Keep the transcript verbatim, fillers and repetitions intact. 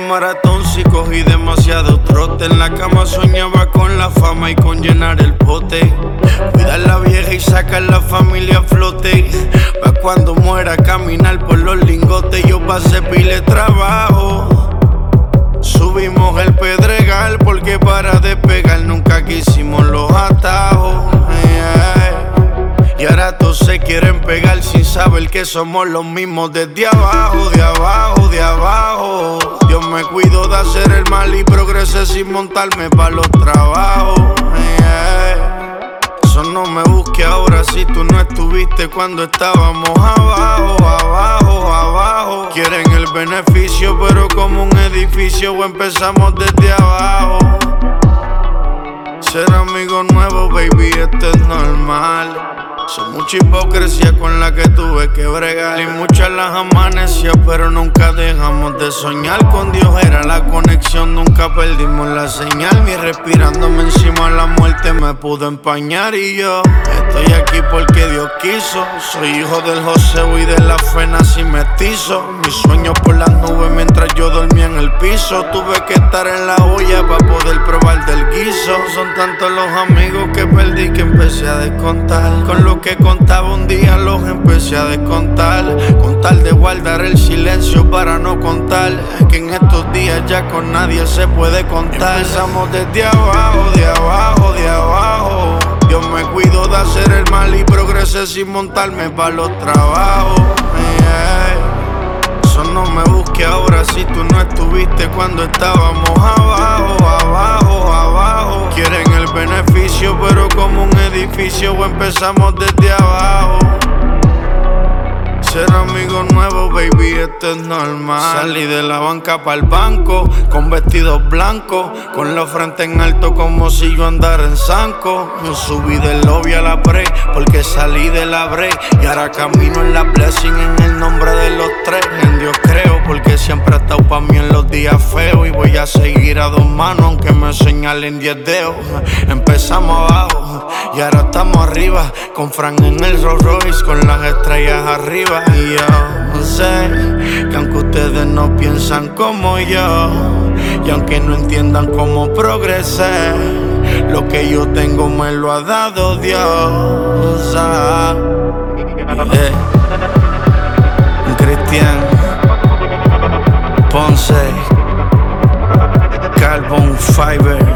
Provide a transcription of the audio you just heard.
maratón si cogí demasiado trote. En la cama soñaba con la fama y con llenar el pote. Cuidar la vieja y sacar la familia a flote. Pa' cuando muera caminar por los lingotes. Yo pasé pile trabajo. Subimos el pedregal porque para despegar nunca quisimos los atajos. Ay, ay. Y ahora todos se quieren pegar sin saber que somos los mismos desde abajo, de abajo, de abajo. Yo me cuido de hacer el mal y progresé sin montarme pa' los trabajos. Ay, ay. Eso no me busque ahora si tú no estuviste cuando estábamos abajo, abajo, abajo. Quieren el beneficio pero como un edificio o empezamos desde abajo. Ser amigo nuevo, baby, esto es normal. Son mucha hipocresía con la que tuve que bregar. Y muchas las amanecías, pero nunca dejamos de soñar. Con Dios era la conexión, nunca perdimos la señal. Ni respirándome encima la muerte me pudo empañar. Y yo estoy aquí porque Dios quiso. Soy hijo del Joseo y de la fe nací mestizo. Mis sueños por las nubes mientras yo dormía en el piso. Tuve que estar en la olla para poder probar del guiso. Son tantos los amigos que perdí que empecé a descontar. Con lo que contaba un día los empecé a descontar. Con tal de guardar el silencio para no contar que en estos días ya con nadie se puede contar. Empezamos desde abajo, de abajo, de abajo. Yo me cuido de hacer el mal y progresé sin montarme pa' los trabajos. Ay, ay. Eso no me busque ahora si tú no estuviste cuando estábamos abajo, abajo, abajo. Quieren el beneficio pero como un edificio o empezamos desde abajo. Ser amigo nuevo, baby, esto es normal. Salí de la banca pa'l banco, con vestidos blancos, con la frente en alto como si yo andara en zanco. No subí del lobby a la pre, porque salí de la break. Y ahora camino en la blessing en el nombre de los tres. En Dios creo, porque siempre ha estado pa' mí en los días feos. Y voy a seguir a dos manos, aunque me señalen diez dedos. Empezamos abajo, y ahora estamos arriba. Con Frank en el Rolls Royce, con las estrellas arriba. Y yo sé que aunque ustedes no piensan como yo, y aunque no entiendan cómo progresé, lo que yo tengo me lo ha dado Dios. Ah, eh. Cristian Ponce, Carbon Fiber.